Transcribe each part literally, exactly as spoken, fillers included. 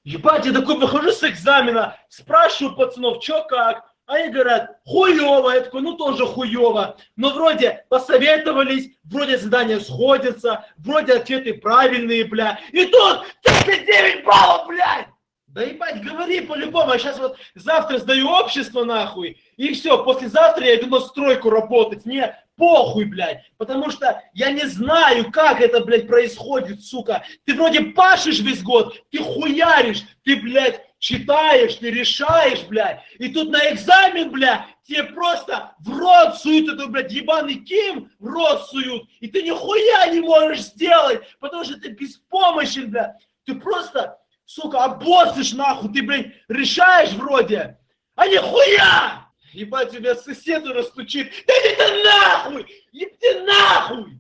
Ебать, я такой выхожу с экзамена, спрашиваю пацанов, чё как? Они говорят, хуёво. Я такой, ну тоже хуёво. Но вроде посоветовались, вроде задания сходятся, вроде ответы правильные, бля. И тут тридцать девять баллов, блядь! Да ебать, говори по-любому. Я сейчас вот завтра сдаю общество, нахуй. И все, послезавтра я иду на стройку работать. Мне похуй, блядь. Потому что я не знаю, как это, блядь, происходит, сука. Ты вроде пашешь весь год, ты хуяришь, ты, блядь, читаешь, ты решаешь, блядь. И тут на экзамен, блядь, тебе просто в рот суют эту, блядь, ебаный ким, в рот суют. И ты нихуя не можешь сделать, потому что ты беспомощен, блядь. Ты просто, сука, обоссышь, нахуй. Ты, блядь, решаешь вроде, а нихуя! Ебать, у меня сосед уже стучит. Да иди ты нахуй! Иди нахуй!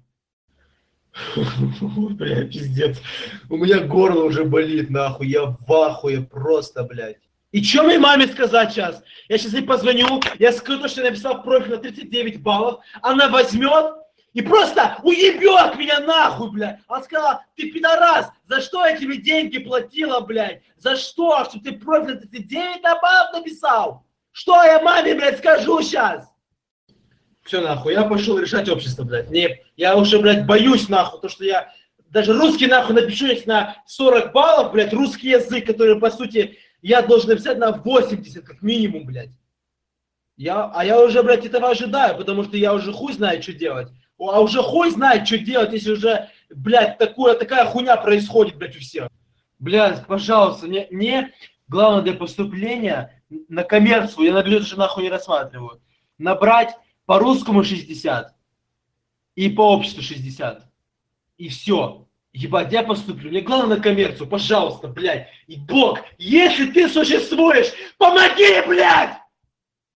Бля, пиздец. У меня горло уже болит, нахуй. Я в ахуе просто, блядь. И чё мне маме сказать сейчас? Я сейчас ей позвоню, я скажу, что я написал профиль на тридцать девять баллов. Она возьмет и просто уебет меня нахуй, блядь. Она сказала, ты пидорас, за что я тебе деньги платила, блядь? За что? Чтобы ты профиль на тридцать девять баллов написал? Что я маме, блядь, скажу сейчас? Все, нахуй, я пошел решать общество, блядь. Не, я уже, блядь, боюсь, нахуй, то, что я даже русский, нахуй, напишу если на сорок баллов, блядь, русский язык, который, по сути, я должен написать на восемьдесят, как минимум, блядь. Я, а я уже, блядь, этого ожидаю, потому что я уже хуй знает, что делать. А уже хуй знает, что делать, если уже, блядь, такое, такая хуйня происходит, блядь, у всех. Блядь, пожалуйста, не, не главное для поступления на коммерцию, я на бюджет уже нахуй не рассматриваю, набрать по русскому шестьдесят и по обществу шестьдесят. И все. Ебать, я поступлю. Мне главное на коммерцию, пожалуйста, блядь. И Бог, если ты существуешь, помоги, блядь!